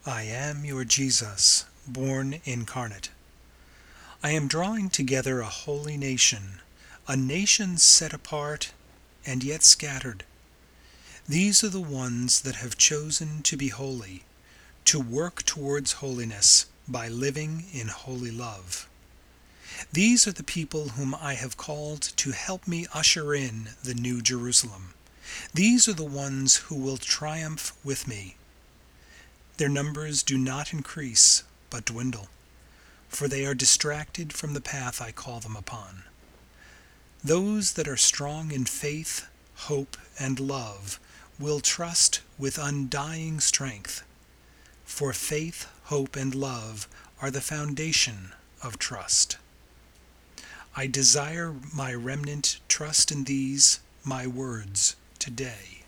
I am your Jesus, born incarnate. I am drawing together a holy nation, a nation set apart and yet scattered. These are the ones that have chosen to be holy, to work towards holiness by living in holy love. These are the people whom I have called to help me usher in the New Jerusalem. These are the ones who will triumph with me. Their numbers do not increase, but dwindle, for they are distracted from the path I call them upon. Those that are strong in faith, hope, and love will trust with undying strength, for faith, hope, and love are the foundation of trust. I desire my remnant trust in these, my words, today.